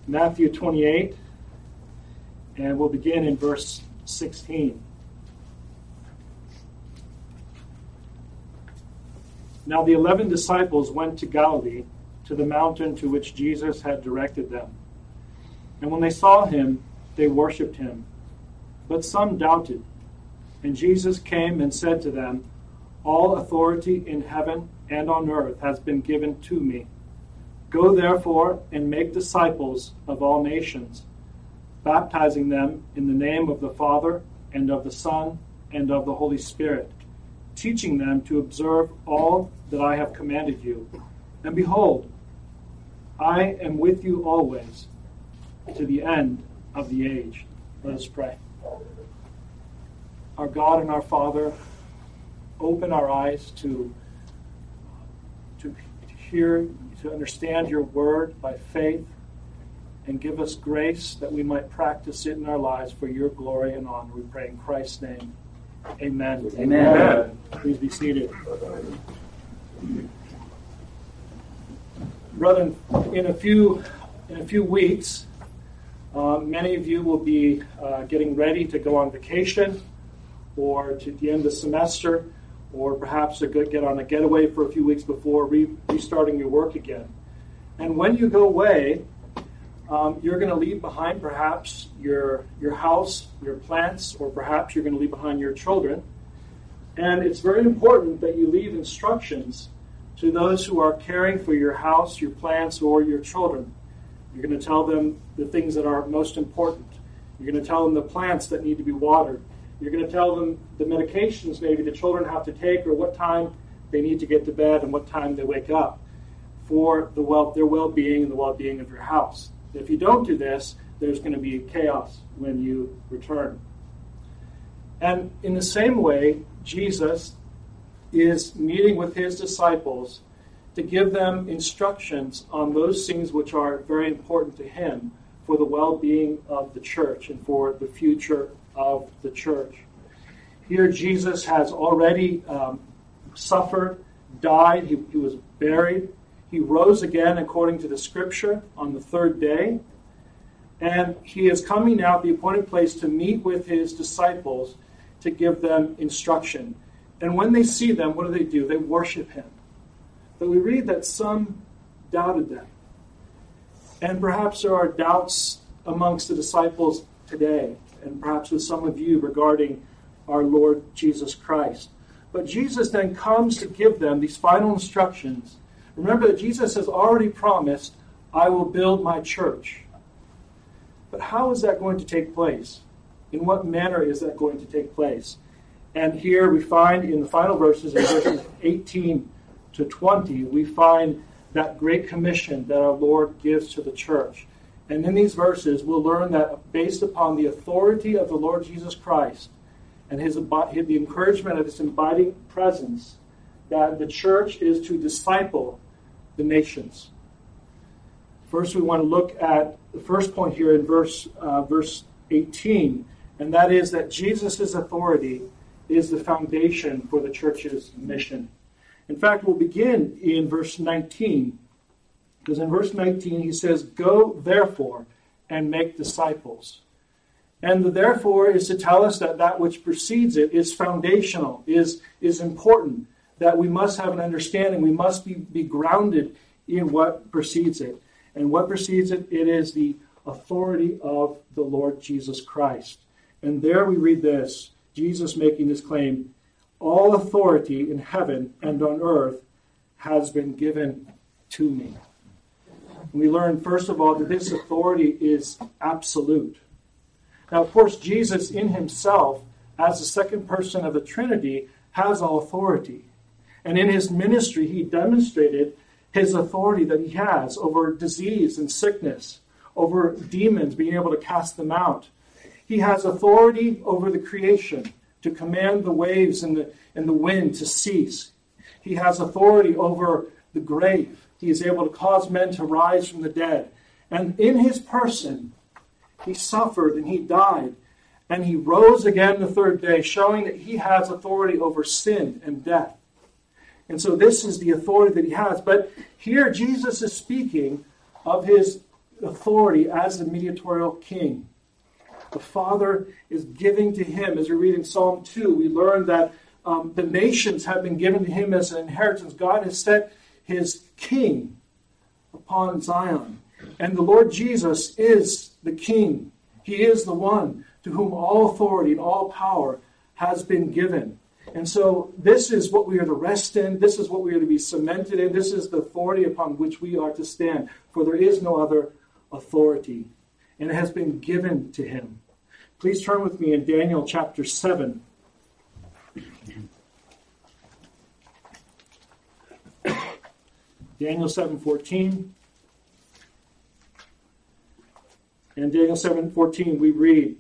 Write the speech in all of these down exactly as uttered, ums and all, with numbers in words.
Matthew twenty-eight, and we'll begin in verse sixteen. Now the eleven disciples went to Galilee, to the mountain to which Jesus had directed them. And when they saw him, they worshipped him. But some doubted. And Jesus came and said to them, All authority in heaven and on earth has been given to me. Go therefore and make disciples of all nations, baptizing them in the name of the Father and of the Son and of the Holy Spirit, teaching them to observe all that I have commanded you. And behold, I am with you always to the end of the age. Let us pray. Our God and our Father, open our eyes to, to hear, to understand your word by faith, and give us grace that we might practice it in our lives for your glory and honor. We pray in Christ's name. Amen. Amen. Amen. Please be seated. Brethren, in a few in a few weeks, uh, many of you will be uh, getting ready to go on vacation, or to the end of the semester, or perhaps to get on a getaway for a few weeks before re- restarting your work again. And when you go away, um, you're going to leave behind perhaps your your house, your plants, or perhaps you're going to leave behind your children. And it's very important that you leave instructions to those who are caring for your house, your plants, or your children. You're going to tell them the things that are most important. You're going to tell them the plants that need to be watered. You're going to tell them the medications maybe the children have to take, or what time they need to get to bed and what time they wake up for the well, their well-being and the well-being of your house. If you don't do this, there's going to be chaos when you return. And in the same way, Jesus is meeting with his disciples to give them instructions on those things which are very important to him for the well-being of the church and for the future of the church. Here Jesus has already um, suffered, died, he, he was buried, he rose again according to the scripture on the third day, and he is coming now at the appointed place to meet with his disciples to give them instruction. And when they see them, what do they do? They worship him. But we read that some doubted them. And perhaps there are doubts amongst the disciples today, and perhaps with some of you regarding our Lord Jesus Christ. But Jesus then comes to give them these final instructions. Remember that Jesus has already promised, I will build my church. But how is that going to take place? In what manner is that going to take place? And here we find in the final verses, in verses eighteen to twenty, we find that great commission that our Lord gives to the church. And in these verses, we'll learn that based upon the authority of the Lord Jesus Christ and his the encouragement of his abiding presence, that the church is to disciple the nations. First, we want to look at the first point here in verse uh, verse eighteen, and that is that Jesus' authority is the foundation for the church's mission. In fact, we'll begin in verse nineteen, because in verse nineteen he says, Go therefore and make disciples. And the therefore is to tell us that that which precedes it is foundational, is, is important, that we must have an understanding, we must be, be grounded in what precedes it. And what precedes it, it is the authority of the Lord Jesus Christ. And there we read this, Jesus making this claim, all authority in heaven and on earth has been given to me. We learn, first of all, that this authority is absolute. Now, of course, Jesus in himself, as the second person of the Trinity, has all authority. And in his ministry, he demonstrated his authority that he has over disease and sickness, over demons, being able to cast them out. He has authority over the creation, to command the waves and the, and the wind to cease. He has authority over the grave. He is able to cause men to rise from the dead. And in his person, he suffered and he died. And he rose again the third day, showing that he has authority over sin and death. And so this is the authority that he has. But here Jesus is speaking of his authority as the mediatorial king. The Father is giving to him. As we read in Psalm two, we learn that um, the nations have been given to him as an inheritance. God has set his king upon Zion. And the Lord Jesus is the king. He is the one to whom all authority and all power has been given. And so this is what we are to rest in. This is what we are to be cemented in. This is the authority upon which we are to stand. For there is no other authority. And it has been given to him. Please turn with me in Daniel chapter seven. Daniel seven fourteen. In Daniel seven fourteen we read,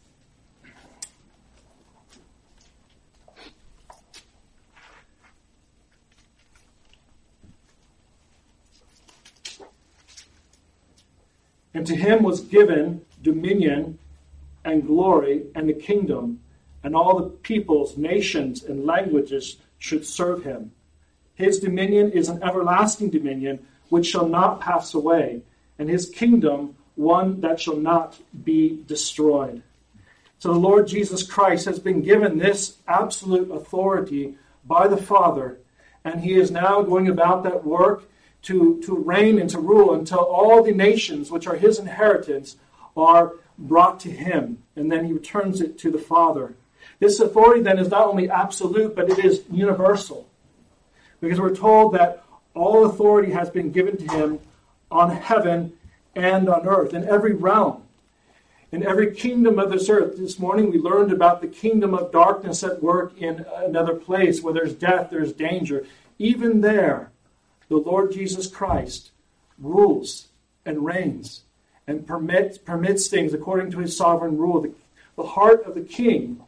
"And to him was given dominion and glory and the kingdom, and all the peoples, nations, and languages should serve him. His dominion is an everlasting dominion which shall not pass away, and his kingdom one that shall not be destroyed." So the Lord Jesus Christ has been given this absolute authority by the Father, and he is now going about that work to, to reign and to rule until all the nations which are his inheritance are brought to him, and then he returns it to the Father. This authority then is not only absolute, but it is universal, because we're told that all authority has been given to him on heaven and on earth, in every realm, in every kingdom of this earth. This morning we learned about the kingdom of darkness at work in another place where there's death, there's danger. Even there, the Lord Jesus Christ rules and reigns and permits, permits things according to his sovereign rule. The, the heart of the king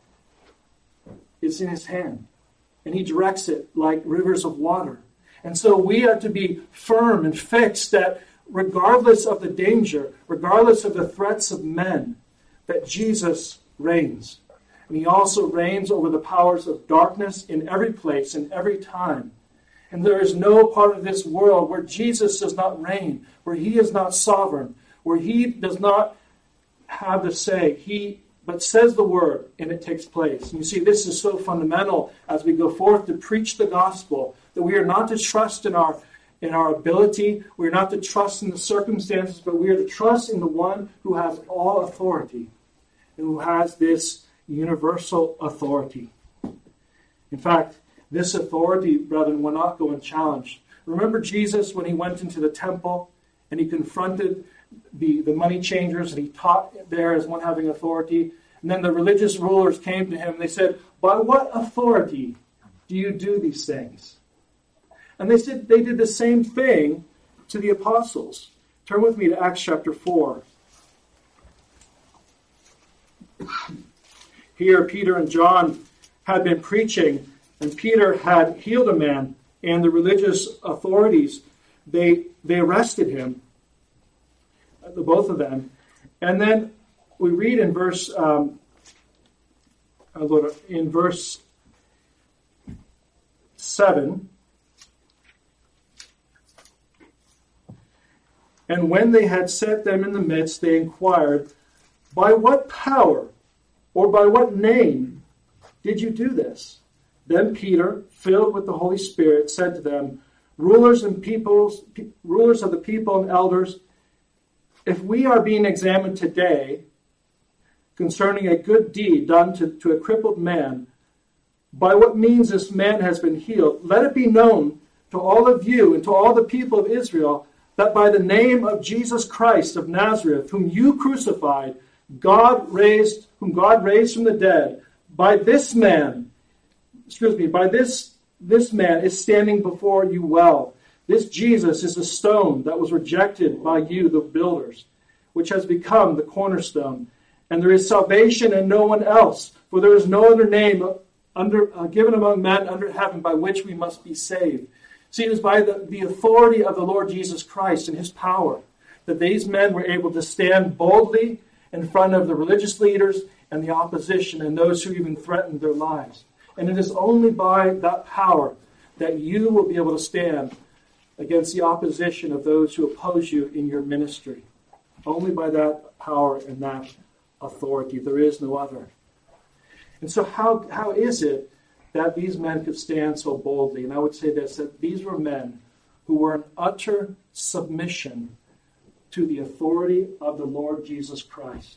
is in his hand, and he directs it like rivers of water. And so we are to be firm and fixed that regardless of the danger, regardless of the threats of men, that Jesus reigns. And he also reigns over the powers of darkness in every place, in every time. And there is no part of this world where Jesus does not reign, where he is not sovereign, where he does not have the say. He but says the word, and it takes place. And you see, this is so fundamental as we go forth to preach the gospel, that we are not to trust in our in our ability, we are not to trust in the circumstances, but we are to trust in the one who has all authority and who has this universal authority. In fact, this authority, brethren, will not go unchallenged. Remember Jesus when he went into the temple and he confronted the, the money changers and he taught there as one having authority. And then the religious rulers came to him and they said, "By what authority do you do these things?" And they said they did the same thing to the apostles. Turn with me to Acts chapter four. Here Peter and John had been preaching, and Peter had healed a man, and the religious authorities, they they arrested him, the both of them. And then we read in verse um, in verse seven, "And when they had set them in the midst, they inquired, 'By what power or by what name did you do this?' Then Peter, filled with the Holy Spirit, said to them, 'Rulers and peoples, rulers of the people and elders, if we are being examined today concerning a good deed done to, to a crippled man, by what means this man has been healed, let it be known to all of you and to all the people of Israel that by the name of Jesus Christ of Nazareth, whom you crucified, God raised, whom God raised from the dead, by this man, excuse me, by this, this man is standing before you well. This Jesus is the stone that was rejected by you, the builders, which has become the cornerstone. And there is salvation in no one else, for there is no other name under, uh, given among men under heaven by which we must be saved.'" See, it was by the, the authority of the Lord Jesus Christ and his power that these men were able to stand boldly in front of the religious leaders and the opposition and those who even threatened their lives. And it is only by that power that you will be able to stand against the opposition of those who oppose you in your ministry. Only by that power and that authority. There is no other. And so how how is it that these men could stand so boldly? And I would say this, that these were men who were in utter submission to the authority of the Lord Jesus Christ.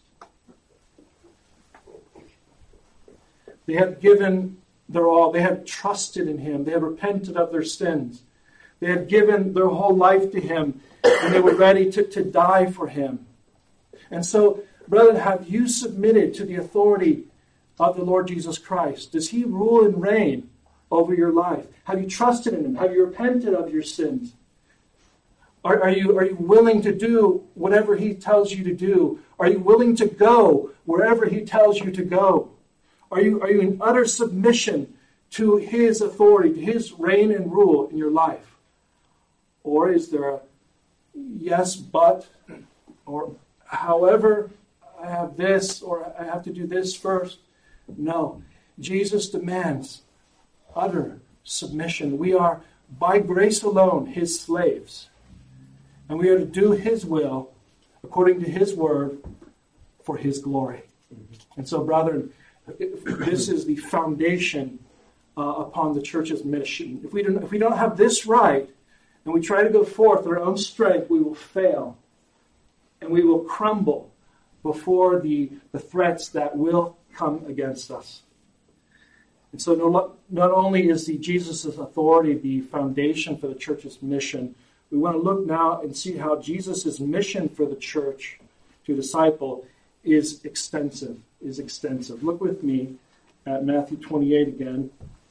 They had given their all. They had trusted in him. They had repented of their sins. They had given their whole life to him, and they were ready to, to die for him. And so, brethren, have you submitted to the authority of the Lord Jesus Christ? Does he rule and reign over your life? Have you trusted in him? Have you repented of your sins? Are, are you, are you willing to do whatever he tells you to do? Are you willing to go wherever he tells you to go? Are you, are you in utter submission to his authority, to his reign and rule in your life? Or is there a yes, but, or however, I have this, or I have to do this first? No. Jesus demands utter submission. We are, by grace alone, his slaves. And we are to do his will, according to his word, for his glory. And so, brethren, this is the foundation uh, upon the church's mission. If we don't, if we don't have this right, and we try to go forth in our own strength, we will fail. And we will crumble before the, the threats that will come against us. And so no, not only is the Jesus' authority the foundation for the church's mission, we want to look now and see how Jesus' mission for the church to disciple is extensive, is extensive. Look with me at Matthew twenty-eight again.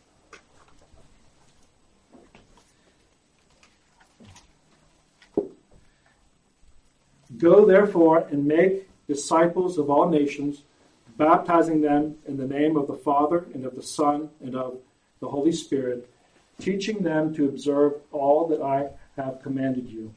Go therefore and make disciples of all nations, baptizing them in the name of the Father and of the Son and of the Holy Spirit, teaching them to observe all that I have commanded you.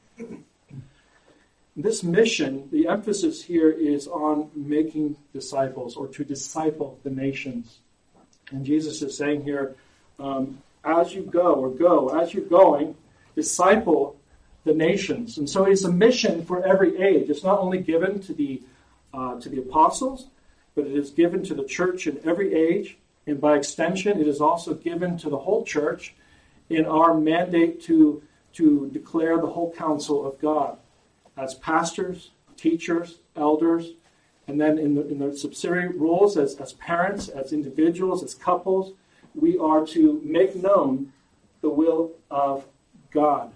This mission, the emphasis here is on making disciples, or to disciple the nations. And Jesus is saying here, um, as you go, or go, as you're going, disciple the nations. And so it's a mission for every age. It's not only given to the uh, to the apostles, but it is given to the church in every age. And by extension, it is also given to the whole church in our mandate to, to declare the whole counsel of God. As pastors, teachers, elders, and then in the, in the subsidiary roles as, as parents, as individuals, as couples, we are to make known the will of God.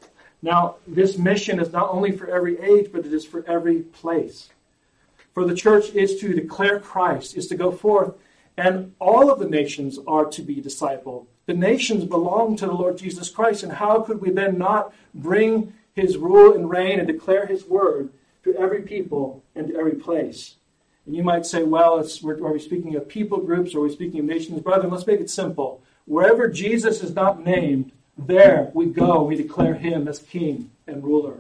Now, this mission is not only for every age, but it is for every place. For the church is to declare Christ, is to go forth, and all of the nations are to be discipled. The nations belong to the Lord Jesus Christ, and how could we then not bring his rule and reign and declare his word to every people and to every place? And you might say, well, it's, are we speaking of people groups, or are we speaking of nations? Brethren, let's make it simple. Wherever Jesus is not named, there we go, we declare him as king and ruler.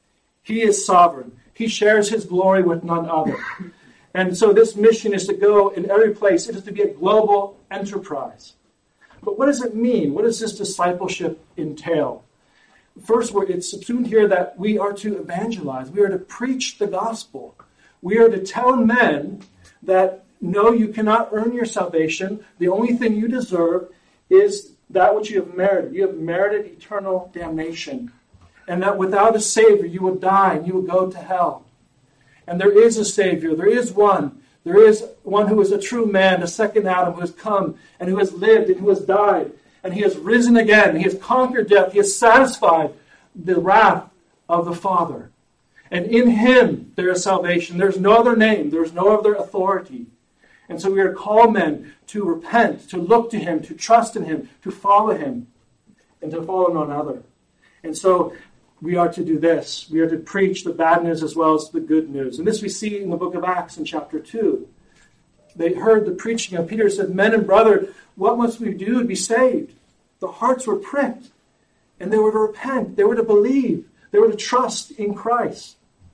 He is sovereign. He shares his glory with none other. And so this mission is to go in every place. It is to be a global enterprise. But what does it mean? What does this discipleship entail? First, it's assumed here that we are to evangelize. We are to preach the gospel. We are to tell men that, no, you cannot earn your salvation. The only thing you deserve is that which you have merited. You have merited eternal damnation. And that without a Savior, you will die and you will go to hell. And there is a Savior. There is one. There is one who is a true man, a second Adam, who has come and who has lived and who has died. And he has risen again. He has conquered death. He has satisfied the wrath of the Father. And in him there is salvation. There is no other name. There is no other authority. And so we are called men to repent, to look to him, to trust in him, to follow him, and to follow none other. And so we are to do this. We are to preach the bad news as well as the good news. And this we see in the book of Acts in chapter two. They heard the preaching of Peter, said, men and brother, what must we do to be saved? The hearts were pricked, and they were to repent. They were to believe. They were to trust in Christ.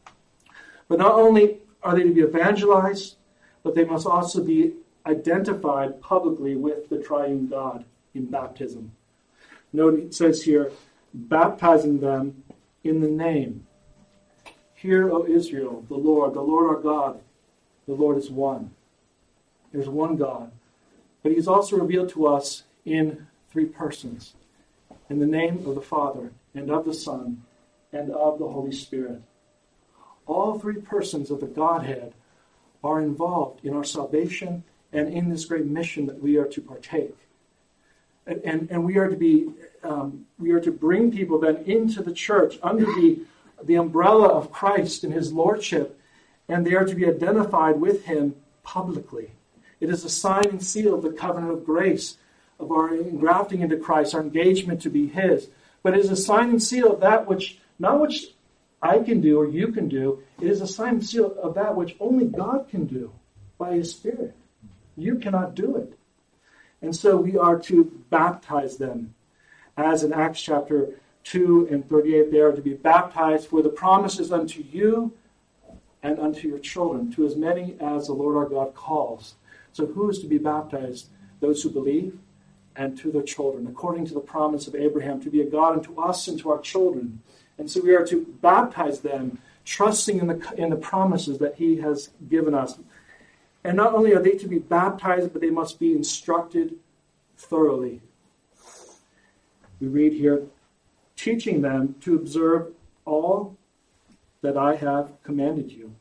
But not only are they to be evangelized, but they must also be identified publicly with the triune God in baptism. Note it says here, baptizing them in the name. Hear, O Israel, the Lord, the Lord our God, the Lord is one. There's one God. But he's also revealed to us in three persons. In the name of the Father, and of the Son, and of the Holy Spirit. All three persons of the Godhead are involved in our salvation and in this great mission that we are to partake. And, and, and we are to be, um, we are to bring people then into the church under the, the umbrella of Christ and his lordship, and they are to be identified with him publicly. It is a sign and seal of the covenant of grace, of our engrafting into Christ, our engagement to be his. But it is a sign and seal of that which, not which I can do or you can do, it is a sign and seal of that which only God can do by his Spirit. You cannot do it. And so we are to baptize them. As in Acts chapter two and thirty-eight, they are to be baptized for the promises unto you and unto your children, to as many as the Lord our God calls. So who is to be baptized? Those who believe, and to their children, according to the promise of Abraham, to be a God unto us and to our children. And so we are to baptize them, trusting in the, in the promises that he has given us. And not only are they to be baptized, but they must be instructed thoroughly. We read here, teaching them to observe all that I have commanded you.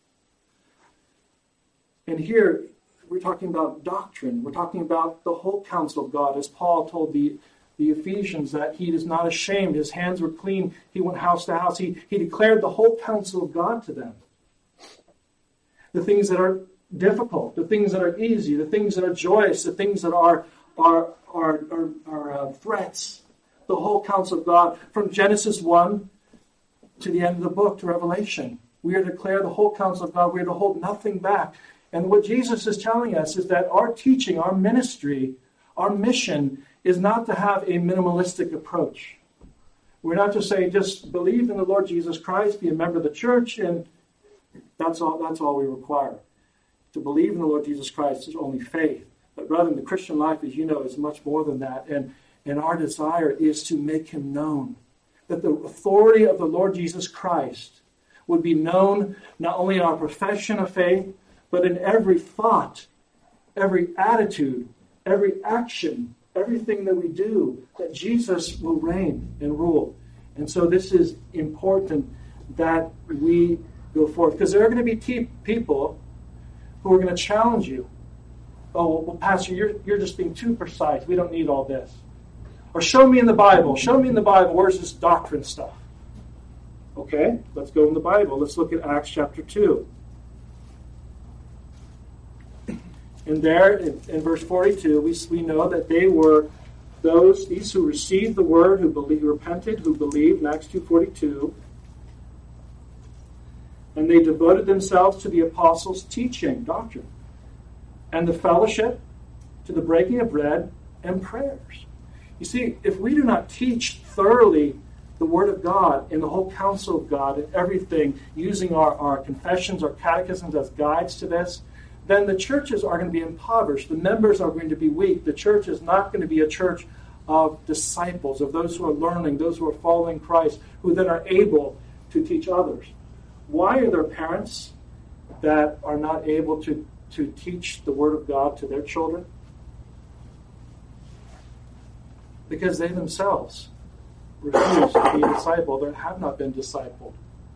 And here, we're talking about doctrine. We're talking about the whole counsel of God. As Paul told the, the Ephesians that he is not ashamed. His hands were clean. He went house to house. He, he declared the whole counsel of God to them. The things that are difficult, the things that are easy, the things that are joyous, the things that are, are, are, are, are uh, threats. The whole counsel of God. From Genesis one to the end of the book, to Revelation. We are to declare the whole counsel of God. We are to hold nothing back. And what Jesus is telling us is that our teaching, our ministry, our mission is not to have a minimalistic approach. We're not to say, just believe in the Lord Jesus Christ, be a member of the church, and that's all, that's all we require. To believe in the Lord Jesus Christ is only faith. But rather, the Christian life, as you know, is much more than that. And, and our desire is to make him known. That the authority of the Lord Jesus Christ would be known not only in our profession of faith, but in every thought, every attitude, every action, everything that we do, that Jesus will reign and rule. And so this is important that we go forth. Because there are going to be te- people who are going to challenge you. Oh, well, Pastor, you're, you're just being too precise. We don't need all this. Or show me in the Bible. Show me in the Bible. Where's this doctrine stuff? Okay, let's go in the Bible. Let's look at Acts chapter two. And there, in, in verse forty-two, we, we know that they were those, these who received the word, who believed, repented, who believed, in Acts two forty-two. And they devoted themselves to the apostles' teaching, doctrine, and the fellowship, to the breaking of bread, and prayers. You see, if we do not teach thoroughly the Word of God and the whole counsel of God and everything, using our, our confessions, our catechisms as guides to this, then the churches are going to be impoverished. The members are going to be weak. The church is not going to be a church of disciples, of those who are learning, those who are following Christ, who then are able to teach others. Why are there parents that are not able to, to teach the Word of God to their children? Because they themselves refuse to be discipled or have not been discipled.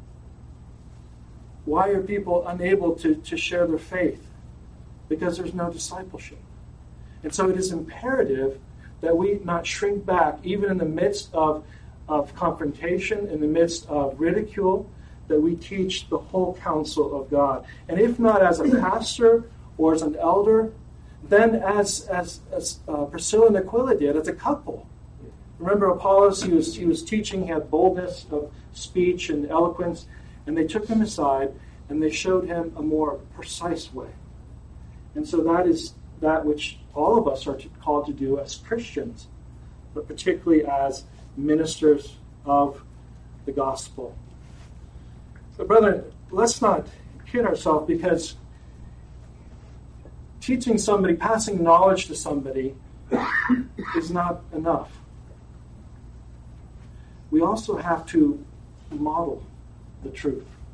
Why are people unable to, to share their faith? Because there's no discipleship. And so it is imperative that we not shrink back, even in the midst of, of confrontation, in the midst of ridicule, that we teach the whole counsel of God. And if not as a pastor or as an elder, then as, as, as uh, Priscilla and Aquila did, as a couple. Remember Apollos, he was, he was teaching, he had boldness of speech and eloquence, and they took him aside and they showed him a more precise way. And so that is that which all of us are to, called to do as Christians, but particularly as ministers of the gospel. So, brethren, let's not kid ourselves, because teaching somebody, passing knowledge to somebody is not enough. We also have to model the truth.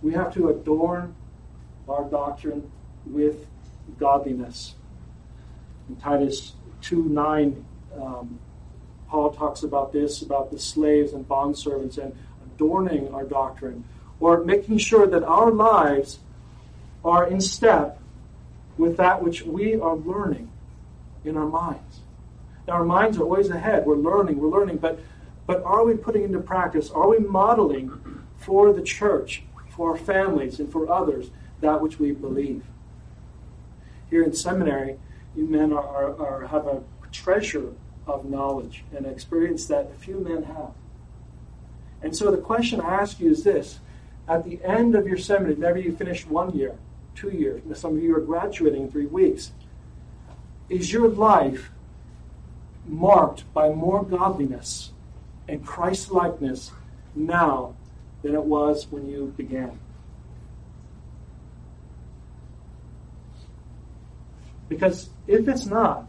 We have to adorn our doctrine with godliness. In Titus two nine, um, Paul talks about this, about the slaves and bondservants and adorning our doctrine, or making sure that our lives are in step with that which we are learning in our minds. Now, our minds are always ahead. We're learning, we're learning, but but are we putting into practice, are we modeling for the church, for our families, and for others that which we believe? Here in seminary, you men are, are, are have a treasure of knowledge and experience that few men have. And so the question I ask you is this: at the end of your seminary, maybe you finished one year, two years, some of you are graduating in three weeks. Is your life marked by more godliness and Christ-likeness now than it was when you began? Because if it's not,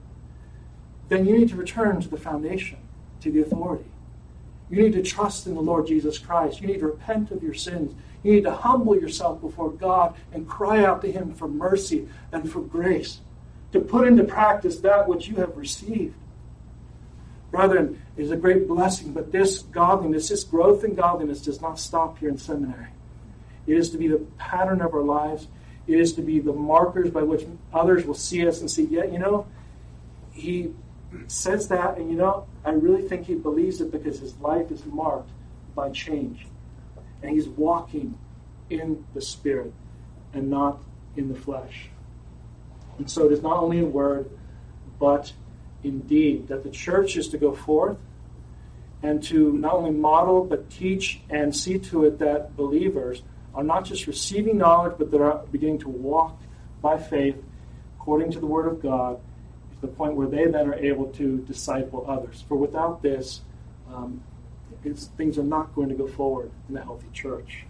then you need to return to the foundation, to the authority. You need to trust in the Lord Jesus Christ. You need to repent of your sins. You need to humble yourself before God and cry out to Him for mercy and for grace, to put into practice that which you have received. Brethren, it is a great blessing, but this godliness, this growth in godliness does not stop here in seminary. It is to be the pattern of our lives. It is to be the markers by which others will see us and see, yeah, you know, he says that, and you know, I really think he believes it because his life is marked by change. And he's walking in the Spirit and not in the flesh. And so it is not only in word, but in deed, that the church is to go forth and to not only model, but teach and see to it that believers are not just receiving knowledge, but they're beginning to walk by faith according to the Word of God, to the point where they then are able to disciple others. For without this, um, it's, things are not going to go forward in a healthy church.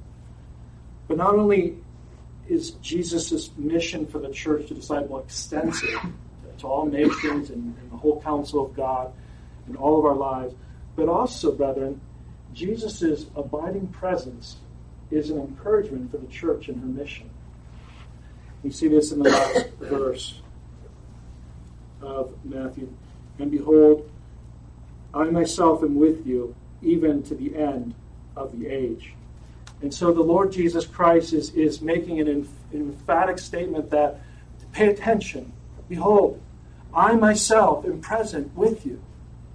But not only is Jesus' mission for the church to disciple extensive to all nations and, and the whole counsel of God in all of our lives, but also, brethren, Jesus' abiding presence is an encouragement for the church in her mission. We see this in the last verse of Matthew. And behold, I myself am with you, even to the end of the age. And so the Lord Jesus Christ is, is making an, an emphatic statement that, pay attention, behold, I myself am present with you.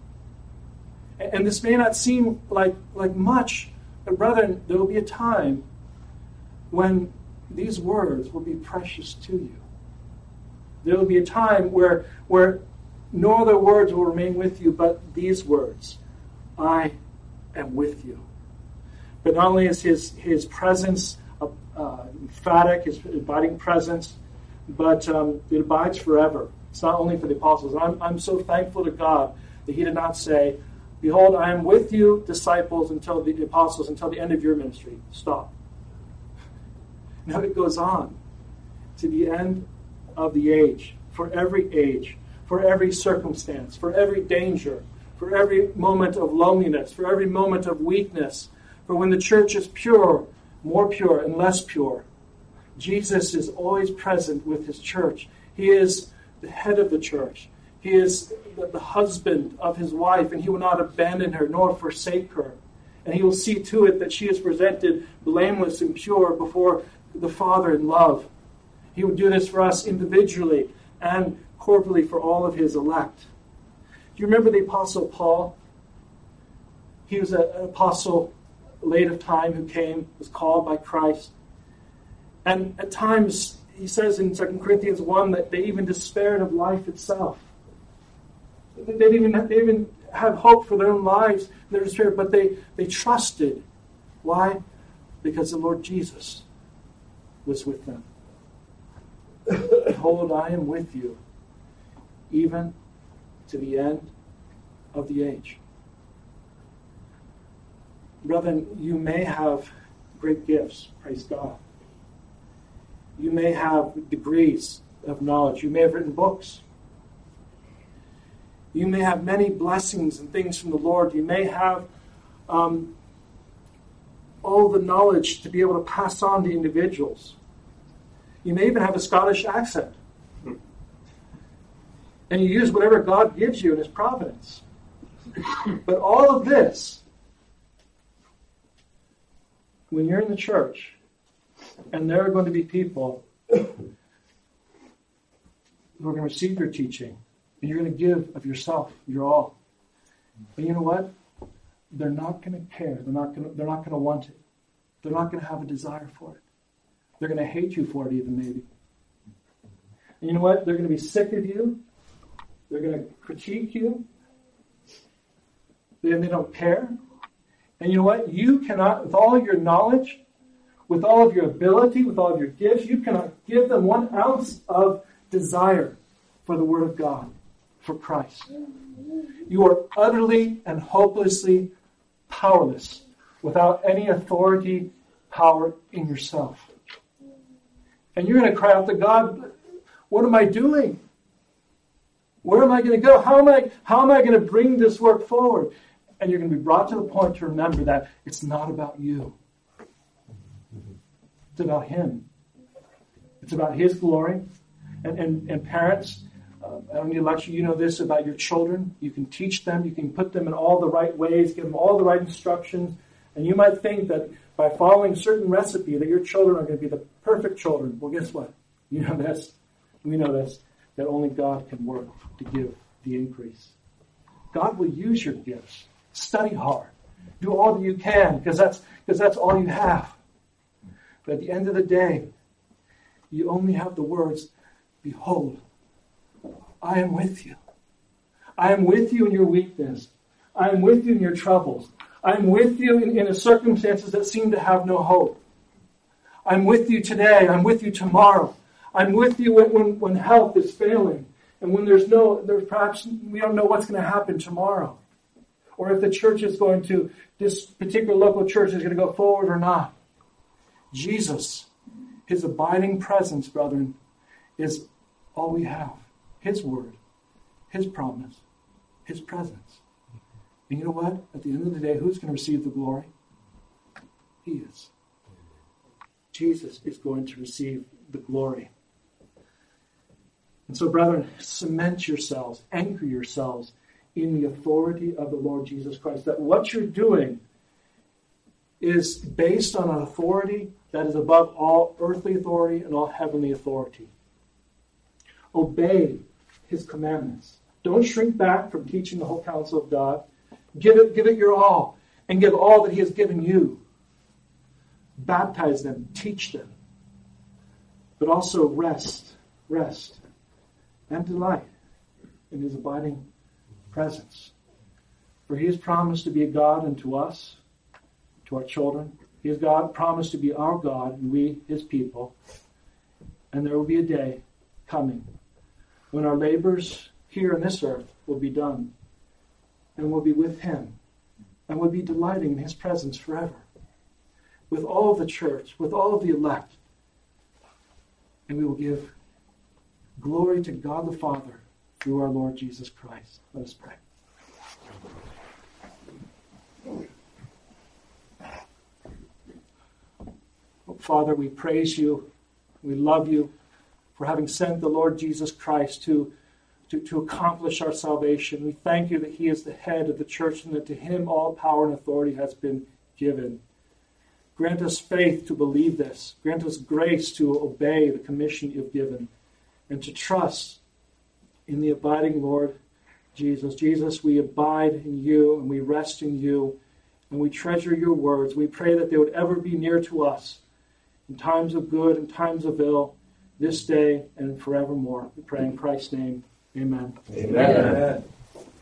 And, and this may not seem like, like much, but brethren, there will be a time when these words will be precious to you. There will be a time where, where no other words will remain with you but these words, I am with you. But not only is his, his presence uh, uh, emphatic, his abiding presence, but um, it abides forever. It's not only for the apostles. I'm, I'm so thankful to God that he did not say, behold, I am with you, disciples, until the apostles, until the end of your ministry. Stop. Now it goes on to the end of the age, for every age, for every circumstance, for every danger, for every moment of loneliness, for every moment of weakness, for when the church is pure, more pure and less pure. Jesus is always present with his church. He is the head of the church. He is the husband of his wife, and he will not abandon her nor forsake her. And he will see to it that she is presented blameless and pure before the Father in love. He will do this for us individually and corporately for all of his elect. Do you remember the Apostle Paul? He was an apostle late of time who came, was called by Christ. And at times, he says in Second Corinthians one that they even despaired of life itself. They didn't even, they didn't even have hope for their own lives, their despair, but they, they trusted. Why? Because the Lord Jesus was with them. Behold, I am with you, even to the end of the age. Brethren, you may have great gifts, praise God. You may have degrees of knowledge. You may have written books. You may have many blessings and things from the Lord. You may have um, all the knowledge to be able to pass on to individuals. You may even have a Scottish accent. And you use whatever God gives you in his providence. But all of this, when you're in the church, and there are going to be people who are going to receive your teaching, and you're going to give of yourself, your all. And you know what? They're not going to care. They're not going to, they're not going to want it. They're not going to have a desire for it. They're going to hate you for it even, maybe. And you know what? They're going to be sick of you. They're going to critique you. They, they don't care. And you know what? You cannot, with all of your knowledge, with all of your ability, with all of your gifts, you cannot give them one ounce of desire for the Word of God, for Christ. You are utterly and hopelessly powerless without any authority, power in yourself. And you're going to cry out to God, what am I doing? Where am I going to go? How am I, how am I going to bring this work forward? And you're going to be brought to the point to remember that it's not about you. It's about him. It's about his glory. And, and, and parents, uh, I don't need to lecture you, know this about your children. You can teach them. You can put them in all the right ways, give them all the right instructions. And you might think that by following a certain recipe that your children are going to be the perfect children. Well, guess what? You know this. We know this. That only God can work to give the increase. God will use your gifts. Study hard. Do all that you can, because that's, because that's all you have. But at the end of the day, you only have the words, behold, I am with you. I am with you in your weakness. I am with you in your troubles. I am with you in, in the circumstances that seem to have no hope. I'm with you today. I'm with you tomorrow. I'm with you when, when, when health is failing and when there's no, there's perhaps we don't know what's going to happen tomorrow. Or if the church is going to, this particular local church is going to go forward or not. Jesus, his abiding presence, brethren, is all we have. His word, his promise, his presence. And you know what? At the end of the day, who's going to receive the glory? He is. Jesus is going to receive the glory. And so, brethren, cement yourselves, anchor yourselves in the authority of the Lord Jesus Christ. That what you're doing is based on an authority that is above all earthly authority and all heavenly authority. Obey his commandments. Don't shrink back from teaching the whole counsel of God. Give it, give it your all, and give all that he has given you. Baptize them, teach them. But also rest, rest, and delight in his abiding presence. For he has promised to be a God unto us, to our children. He has God promised to be our God, and we his people. And there will be a day coming when our labors here on this earth will be done, and we'll be with him, and we'll be delighting in his presence forever, with all of the church, with all of the elect. And we will give glory to God the Father through our Lord Jesus Christ. Let us pray. Oh, Father, we praise you. We love you for having sent the Lord Jesus Christ to, to, to accomplish our salvation. We thank you that he is the head of the church and that to him all power and authority has been given. Grant us faith to believe this. Grant us grace to obey the commission you've given and to trust in the abiding Lord Jesus. Jesus, we abide in you and we rest in you and we treasure your words. We pray that they would ever be near to us in times of good and times of ill, this day and forevermore. We pray in Christ's name. Amen. Amen. Amen.